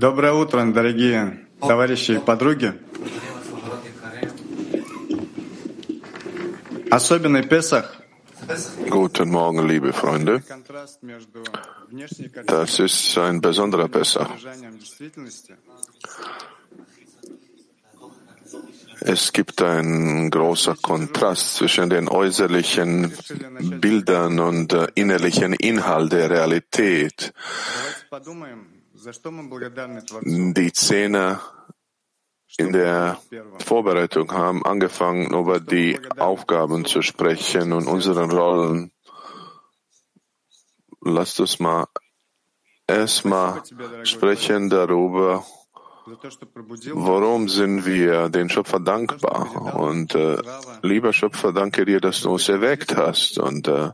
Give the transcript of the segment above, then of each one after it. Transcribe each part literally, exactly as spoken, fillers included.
Доброе утро, дорогие товарищи и подруги. Особенный Песах. Guten Morgen, liebe Freunde. Das ist ein besonderer Pessach. Es gibt einen großen Kontrast zwischen den äußerlichen Bildern und äh, innerlichen Inhalt der Realität. Die Szene in der Vorbereitung haben angefangen, über die Aufgaben zu sprechen und unsere Rollen. Lasst uns mal erstmal sprechen darüber, warum sind wir den Schöpfer dankbar? Und äh, lieber Schöpfer, danke dir, dass du uns erweckt hast und äh,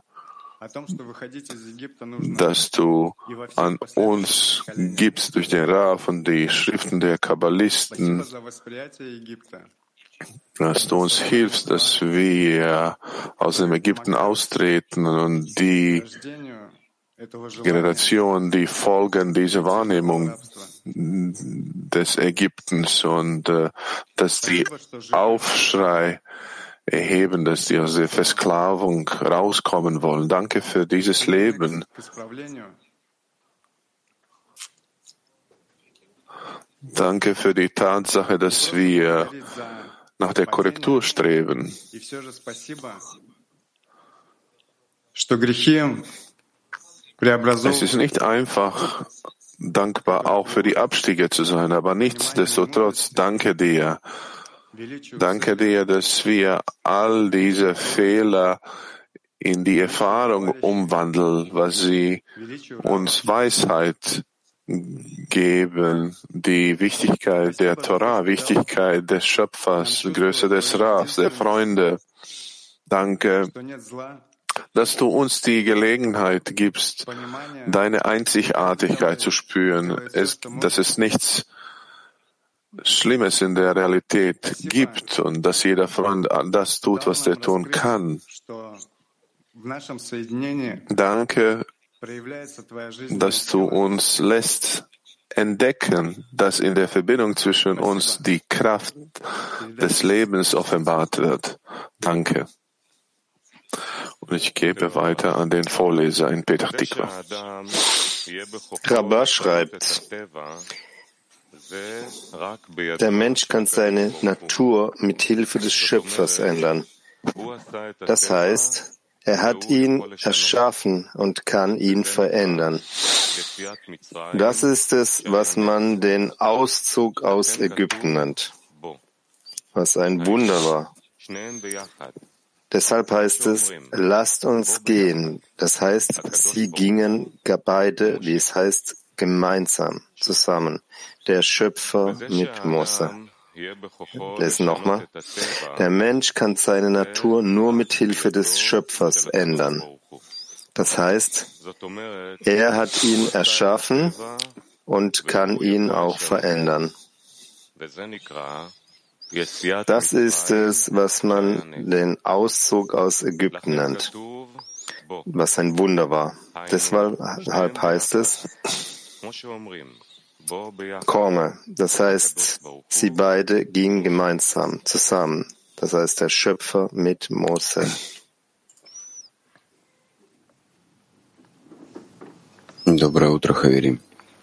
dass du an uns gibst durch den Rav und die Schriften der Kabbalisten, dass du uns hilfst, dass wir aus dem Ägypten austreten und die Generation, die folgen dieser Wahrnehmung des Ägyptens und äh, dass die Aufschrei erheben, dass die aus der Versklavung rauskommen wollen. Danke für dieses Leben. Danke für die Tatsache, dass wir nach der Korrektur streben. Es ist nicht einfach, dankbar auch für die Abstiege zu sein, aber nichtsdestotrotz danke dir. Danke dir, dass wir all diese Fehler in die Erfahrung umwandeln, was sie uns Weisheit geben, die Wichtigkeit der Torah, Wichtigkeit des Schöpfers, Größe des Ravs, der Freunde. Danke, dass du uns die Gelegenheit gibst, deine Einzigartigkeit zu spüren, es, dass es nichts Schlimmes in der Realität gibt und dass jeder Freund das tut, was er tun kann. Danke, dass du uns lässt entdecken, dass in der Verbindung zwischen uns die Kraft des Lebens offenbart wird. Danke. Und ich gebe weiter an den Vorleser in Petach Tikva. Rabbah schreibt, der Mensch kann seine Natur mit Hilfe des Schöpfers ändern. Das heißt, er hat ihn erschaffen und kann ihn verändern. Das ist es, was man den Auszug aus Ägypten nennt, was ein Wunder war. Deshalb heißt es, lasst uns gehen. Das heißt, sie gingen beide, wie es heißt, gemeinsam, zusammen. Der Schöpfer mit Mose. Lesen nochmal. Der Mensch kann seine Natur nur mit Hilfe des Schöpfers ändern. Das heißt, er hat ihn erschaffen und kann ihn auch verändern. Das ist es, was man den Auszug aus Ägypten nennt, was ein Wunder war. Deshalb heißt es, komme. Das heißt, sie beide gingen gemeinsam, zusammen. Das heißt, der Schöpfer mit Mose. Доброе утро, Хаверим.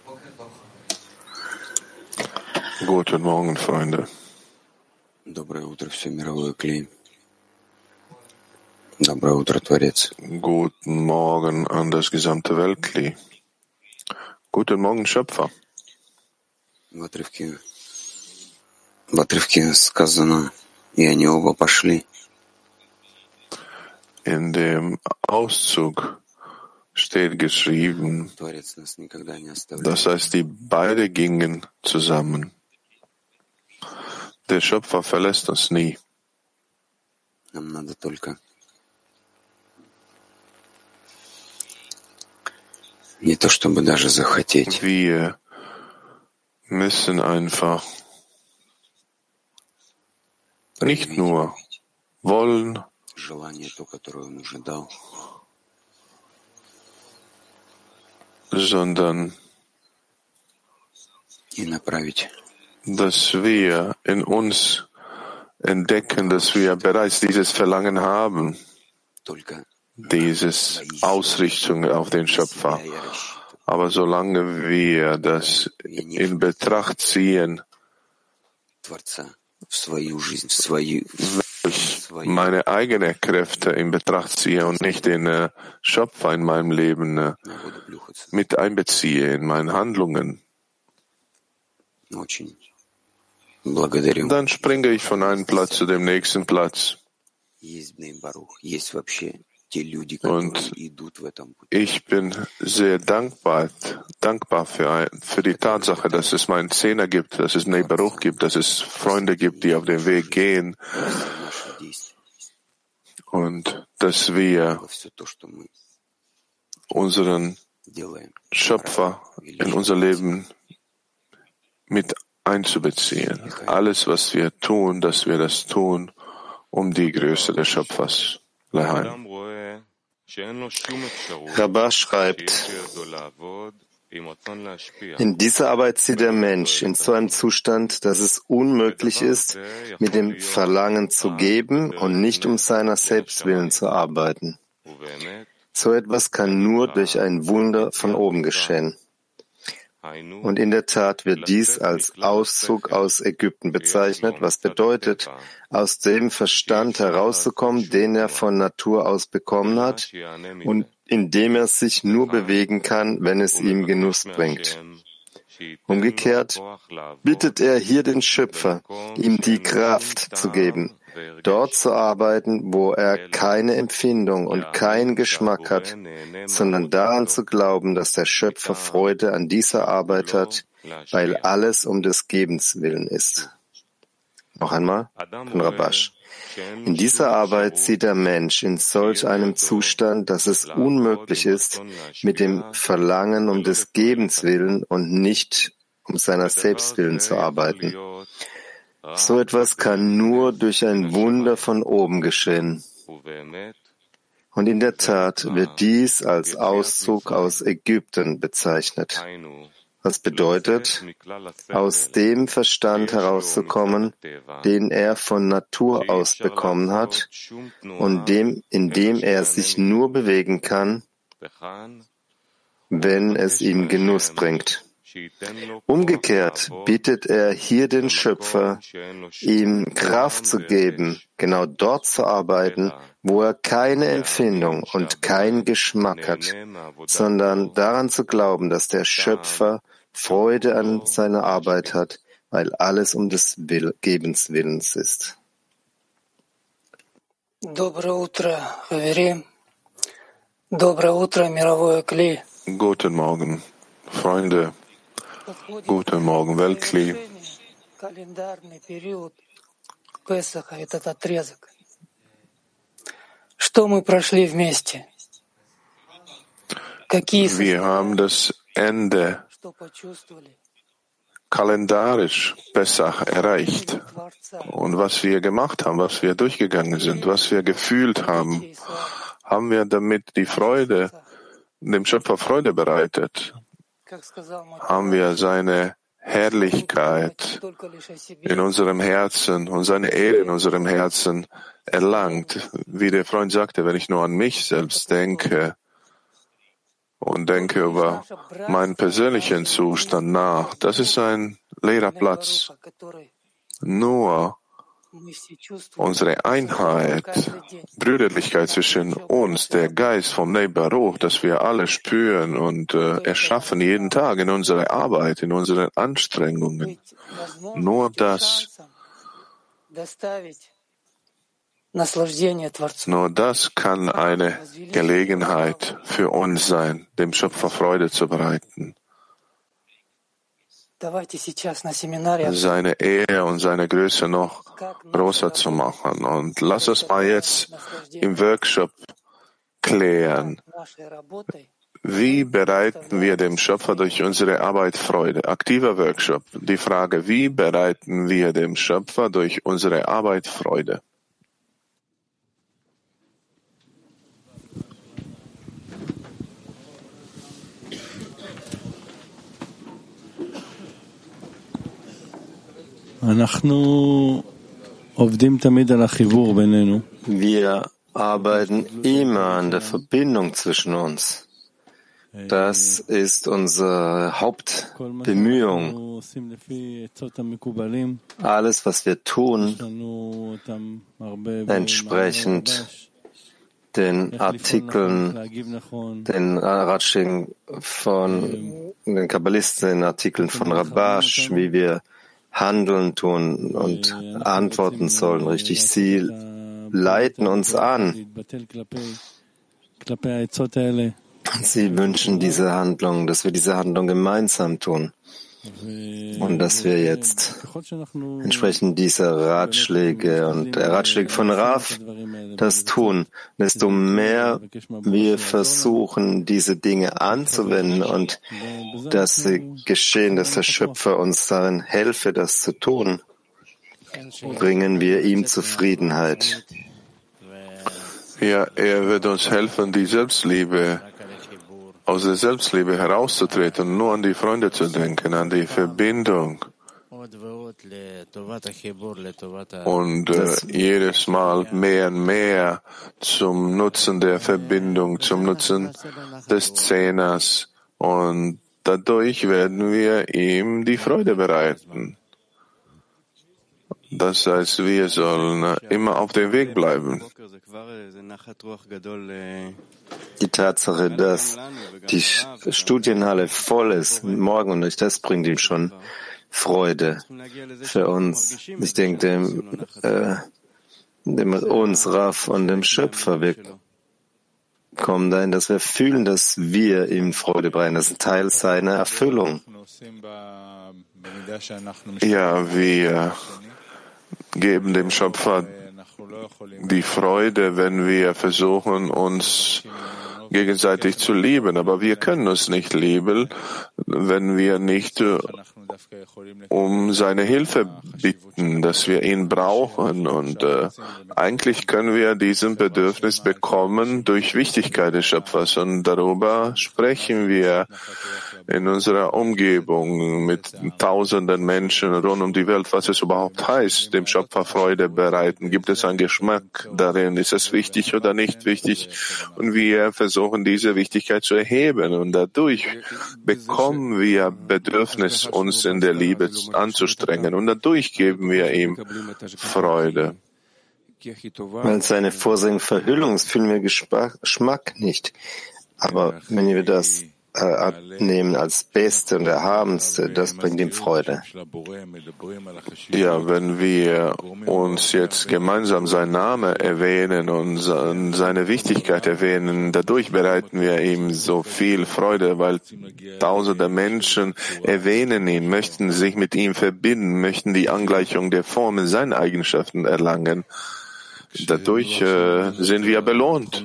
Guten Morgen, Freunde. Доброе утро, все мировое клей. Доброе утро, Творец. Guten Morgen an das gesamte Weltkli. Guten Morgen, Schöpfer. В отрывке, в отрывке сказано, и они оба пошли. In dem Auszug steht geschrieben, das heißt, die beide gingen zusammen. Der Schöpfer verlässt uns nie. Нам надо только не то чтобы даже захотеть. Wir müssen einfach nicht nur wollen, желание то, которое он уже дал, sondern dass wir in uns entdecken, dass wir bereits dieses Verlangen haben, dieses Ausrichtung auf den Schöpfer. Aber solange wir das in Betracht ziehen, meine eigenen Kräfte in Betracht ziehe und nicht den äh, Schöpfer in meinem Leben äh, mit einbeziehe in meine Handlungen, dann springe ich von einem Platz zu dem nächsten Platz. Und ich bin sehr dankbar, dankbar für, für die Tatsache, dass es meinen Zehner gibt, dass es Nei Baruch gibt, dass es Freunde gibt, die auf den Weg gehen und dass wir unseren Schöpfer in unser Leben mit einzubeziehen. Alles, was wir tun, dass wir das tun, um die Größe des Schöpfers. Leheim. Rabba schreibt, in dieser Arbeit sieht der Mensch in so einem Zustand, dass es unmöglich ist, mit dem Verlangen zu geben und nicht um seiner selbst willen zu arbeiten. So etwas kann nur durch ein Wunder von oben geschehen. Und in der Tat wird dies als Auszug aus Ägypten bezeichnet, was bedeutet, aus dem Verstand herauszukommen, den er von Natur aus bekommen hat und in dem er sich nur bewegen kann, wenn es ihm Genuss bringt. Umgekehrt bittet er hier den Schöpfer, ihm die Kraft zu geben, dort zu arbeiten, wo er keine Empfindung und keinen Geschmack hat, sondern daran zu glauben, dass der Schöpfer Freude an dieser Arbeit hat, weil alles um des Gebens willen ist. Noch einmal von Rabash. In dieser Arbeit sieht der Mensch in solch einem Zustand, dass es unmöglich ist, mit dem Verlangen um des Gebens willen und nicht um seiner selbst willen zu arbeiten. So etwas kann nur durch ein Wunder von oben geschehen. Und in der Tat wird dies als Auszug aus Ägypten bezeichnet. Was bedeutet, aus dem Verstand herauszukommen, den er von Natur aus bekommen hat und dem, in dem er sich nur bewegen kann, wenn es ihm Genuss bringt. Umgekehrt bittet er hier den Schöpfer, ihm Kraft zu geben, genau dort zu arbeiten, wo er keine Empfindung und keinen Geschmack hat, sondern daran zu glauben, dass der Schöpfer Freude an seiner Arbeit hat, weil alles um des Will- Gebens Willens ist. Доброе утро, Хаверим. Доброе утро, мировое Кли. Guten Morgen, Freunde. Guten Morgen, Weltkli. Календарный период Песаха, этот отрезок. Что мы прошли вместе? Какие Wir haben das Ende что почувствовали? kalendarisch Pessach erreicht. Und was wir gemacht haben, was wir durchgegangen sind, was wir gefühlt haben, haben wir damit die Freude, dem Schöpfer Freude bereitet. Haben wir seine Herrlichkeit in unserem Herzen und seine Ehre in unserem Herzen erlangt. Wie der Freund sagte, wenn ich nur an mich selbst denke und denke über meinen persönlichen Zustand nach, das ist ein leerer Platz. Nur unsere Einheit, Brüderlichkeit zwischen uns, der Geist vom Nei Baruch, das wir alle spüren und äh, erschaffen jeden Tag in unserer Arbeit, in unseren Anstrengungen. Nur das, nur das kann eine Gelegenheit für uns sein, dem Schöpfer Freude zu bereiten. Seine Ehre und seine Größe noch größer zu machen. Und lass uns mal jetzt im Workshop klären, wie bereiten wir dem Schöpfer durch unsere Arbeit Freude? Aktiver Workshop. Die Frage, wie bereiten wir dem Schöpfer durch unsere Arbeit Freude? Wir arbeiten immer an der Verbindung zwischen uns. Das ist unsere Hauptbemühung. Alles, was wir tun, entsprechend den Artikeln, den Ratschlägen von den Kabbalisten, den Artikeln von Rabash, wie wir handeln tun und antworten sollen, richtig. Sie leiten uns an. Sie wünschen diese Handlung, dass wir diese Handlung gemeinsam tun und dass wir jetzt entsprechend dieser Ratschläge und der Ratschläge von Rav das tun. Desto mehr wir versuchen, diese Dinge anzuwenden und das Geschehen, dass der Schöpfer uns darin helfe, das zu tun, bringen wir ihm Zufriedenheit. Ja, er wird uns helfen, die Selbstliebe, aus der Selbstliebe herauszutreten und nur an die Freunde zu denken, an die Verbindung. Und äh, jedes Mal mehr und mehr zum Nutzen der Verbindung, zum Nutzen des Zehners. Und dadurch werden wir ihm die Freude bereiten. Das heißt, wir sollen immer auf dem Weg bleiben. Die Tatsache, dass die Studienhalle voll ist, morgen und durch das bringt ihm schon Freude für uns. Ich denke, dem, äh, dem uns, Rav und dem Schöpfer, wir kommen dahin, dass wir fühlen, dass wir ihm Freude bereiten. Das ist ein Teil seiner Erfüllung. Ja, wir geben dem Schöpfer die Freude, wenn wir versuchen, uns gegenseitig zu lieben. Aber wir können uns nicht lieben, wenn wir nicht um seine Hilfe bitten, dass wir ihn brauchen. Und äh, eigentlich können wir diesen Bedürfnis bekommen durch Wichtigkeit des Schöpfers. Und darüber sprechen wir in unserer Umgebung mit tausenden Menschen rund um die Welt, was es überhaupt heißt, dem Schöpfer Freude bereiten. Gibt es einen Geschmack darin? Ist es wichtig oder nicht wichtig? Und wir versuchen, diese Wichtigkeit zu erheben. Und dadurch bekommen wir Bedürfnis, uns in der Liebe anzustrengen. Und dadurch geben wir ihm Freude. Weil seine Vorsehung Verhüllung ist, fühlen wir Geschmack nicht. Aber wenn wir das abnehmen als Beste und Erhabenste, das bringt ihm Freude. Ja, wenn wir uns jetzt gemeinsam seinen Namen erwähnen und seine Wichtigkeit erwähnen, dadurch bereiten wir ihm so viel Freude, weil tausende Menschen erwähnen ihn, möchten sich mit ihm verbinden, möchten die Angleichung der Formen seiner Eigenschaften erlangen. Dadurch äh, sind wir belohnt.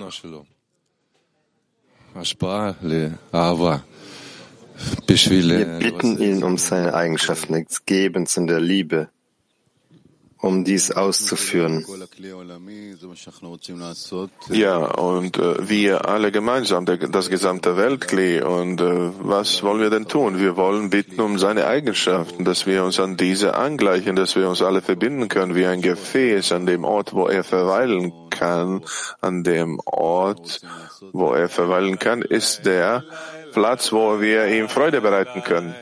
Wir bitten ihn um seine Eigenschaften des Gebens und der Liebe, um dies auszuführen. Ja, und äh, wir alle gemeinsam, der, das gesamte Weltkli. Und äh, was wollen wir denn tun? Wir wollen bitten um seine Eigenschaften, dass wir uns an diese angleichen, dass wir uns alle verbinden können wie ein Gefäß an dem Ort, wo er verweilen kann. An dem Ort, wo er verweilen kann, ist der Platz, wo wir ihm Freude bereiten können.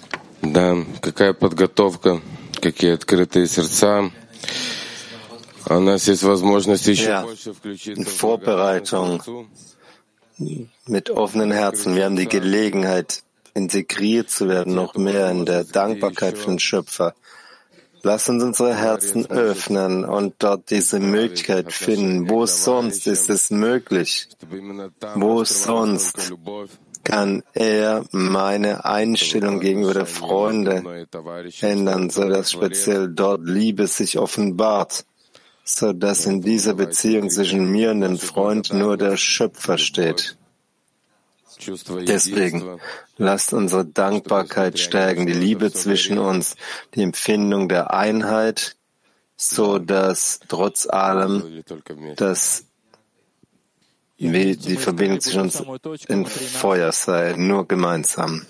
Да, какая подготовка, какие открытые сердца. Ja, in Vorbereitung mit offenen Herzen. Wir haben die Gelegenheit, integriert zu werden, noch mehr in der Dankbarkeit für den Schöpfer. Lass uns unsere Herzen öffnen und dort diese Möglichkeit finden. Wo sonst ist es möglich? Wo sonst kann er meine Einstellung gegenüber der Freunde ändern, sodass speziell dort Liebe sich offenbart, sodass in dieser Beziehung zwischen mir und dem Freund nur der Schöpfer steht. Deswegen lasst unsere Dankbarkeit stärken, die Liebe zwischen uns, die Empfindung der Einheit, so dass trotz allem das, wie die Verbindung zwischen uns ein Feuer sei, nur gemeinsam.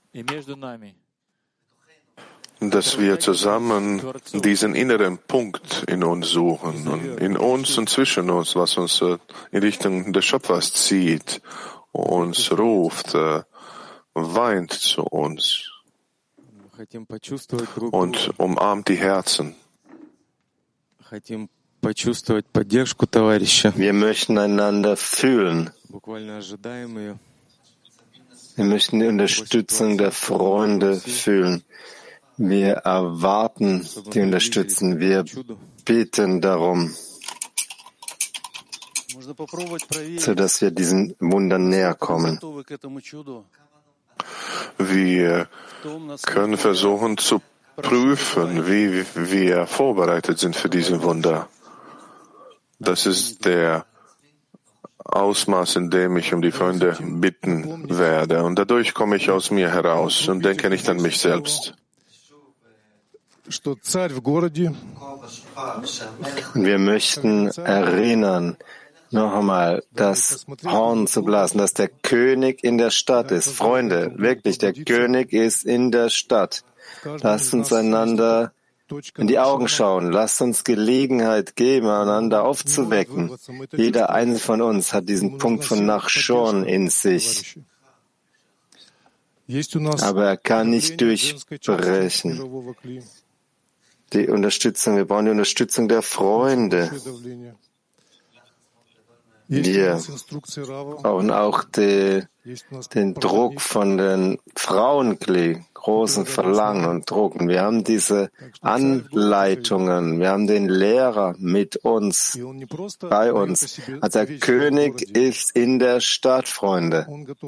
Dass wir zusammen diesen inneren Punkt in uns suchen und in uns und zwischen uns, was uns in Richtung des Schöpfers zieht, uns ruft, weint zu uns und umarmt die Herzen. Wir möchten einander fühlen. Wir möchten die Unterstützung der Freunde fühlen. Wir erwarten die Unterstützung. Wir beten darum, sodass wir diesen Wundern näher kommen. Wir können versuchen zu prüfen, wie wir vorbereitet sind für diese Wunder. Das ist der Ausmaß, in dem ich um die Freunde bitten werde. Und dadurch komme ich aus mir heraus und denke nicht an mich selbst. Und wir möchten erinnern, noch einmal, das Horn zu blasen, dass der König in der Stadt ist. Freunde, wirklich, der König ist in der Stadt. Lasst uns einander in die Augen schauen. Lasst uns Gelegenheit geben, einander aufzuwecken. Jeder einzelne von uns hat diesen Punkt von Nachschon in sich. Aber er kann nicht durchbrechen. Die Unterstützung, wir brauchen die Unterstützung der Freunde. Wir brauchen auch die, den Druck von den Frauenklee, großen Verlangen und Drucken. Wir haben diese Anleitungen, wir haben den Lehrer mit uns, bei uns. Also der König ist in der Stadt, Freunde.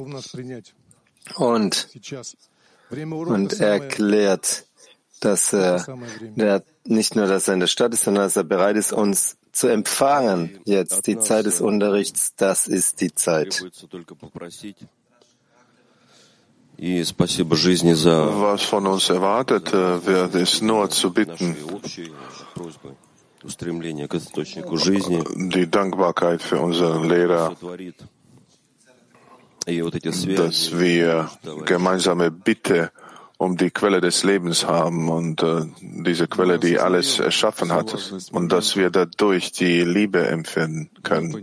Und, und er erklärt, dass er der, nicht nur, dass er in der Stadt ist, sondern dass er bereit ist, uns zu empfangen. Jetzt die Zeit des Unterrichts, das ist die Zeit. Was von uns erwartet wird, ist nur zu bitten, die Dankbarkeit für unseren Lehrer, dass wir gemeinsame Bitte um die Quelle des Lebens haben und äh, diese Quelle, die alles erschaffen hat, und dass wir dadurch die Liebe empfinden können.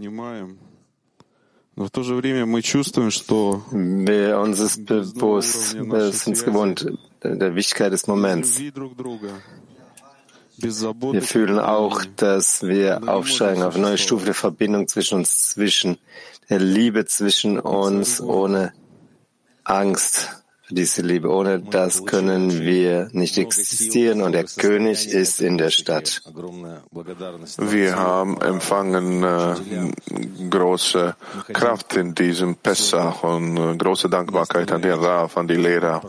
Wir uns ist bewusst, wir sind es gewohnt, der Wichtigkeit des Moments. Wir fühlen auch, dass wir aufsteigen auf eine neue Stufe der Verbindung zwischen uns, zwischen der Liebe zwischen uns, ohne Angst. Diese Liebe, ohne das können wir nicht existieren, und der König ist in der Stadt. Wir haben empfangen äh, große Kraft in diesem Pessach und äh, große Dankbarkeit an den Rav, an die Lehrer.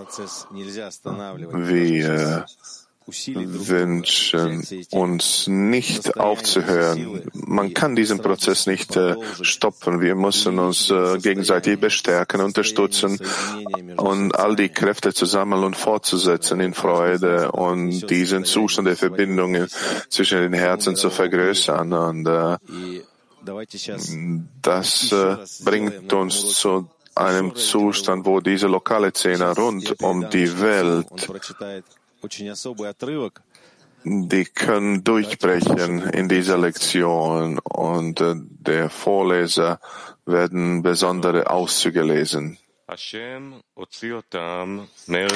Wir wünschen uns nicht aufzuhören. Man kann diesen Prozess nicht äh, stoppen. Wir müssen uns äh, gegenseitig bestärken, unterstützen und all die Kräfte zu sammeln und fortzusetzen in Freude und diesen Zustand der Verbindungen zwischen den Herzen zu vergrößern. Und äh, das äh, bringt uns zu einem Zustand, wo diese lokale Szene rund um die Welt, die können durchbrechen in dieser Lektion, und äh, der Vorleser werden besondere Auszüge lesen.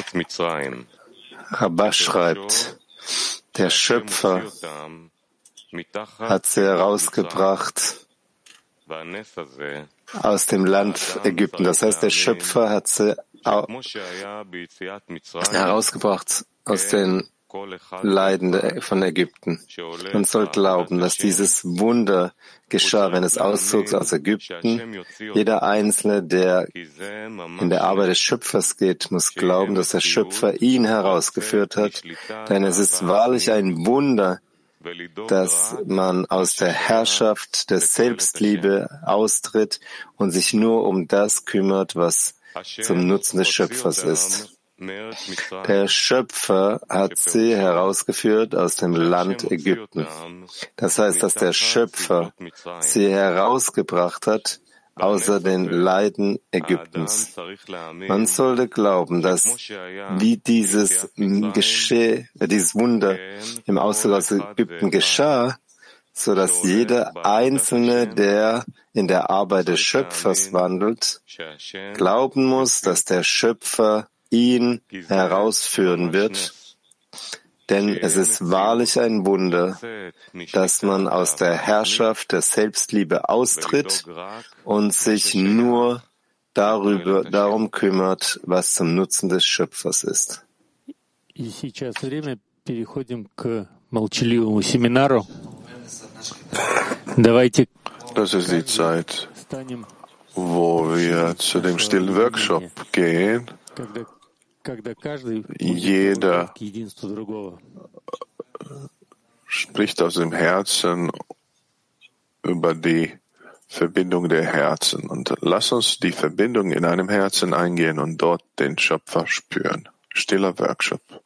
Rabbah schreibt, der Schöpfer hat sie herausgebracht aus dem Land Ägypten. Das heißt, der Schöpfer hat sie herausgebracht aus den Leiden von Ägypten. Man soll glauben, dass dieses Wunder geschah, wenn es auszog aus Ägypten. Jeder Einzelne, der in der Arbeit des Schöpfers geht, muss glauben, dass der Schöpfer ihn herausgeführt hat. Denn es ist wahrlich ein Wunder, dass man aus der Herrschaft der Selbstliebe austritt und sich nur um das kümmert, was zum Nutzen des Schöpfers ist. Der Schöpfer hat sie herausgeführt aus dem Land Ägypten. Das heißt, dass der Schöpfer sie herausgebracht hat außer den Leiden Ägyptens. Man sollte glauben, dass wie dieses Gescheh, dieses Wunder im Auszug aus Ägypten geschah, so dass jeder Einzelne, der in der Arbeit des Schöpfers wandelt, glauben muss, dass der Schöpfer ihn herausführen wird. Denn es ist wahrlich ein Wunder, dass man aus der Herrschaft der Selbstliebe austritt und sich nur darüber, darum kümmert, was zum Nutzen des Schöpfers ist. Das ist die Zeit, wo wir zu dem stillen Workshop gehen. Jeder spricht aus dem Herzen über die Verbindung der Herzen. Und lass uns die Verbindung in einem Herzen eingehen und dort den Schöpfer spüren. Stiller Workshop.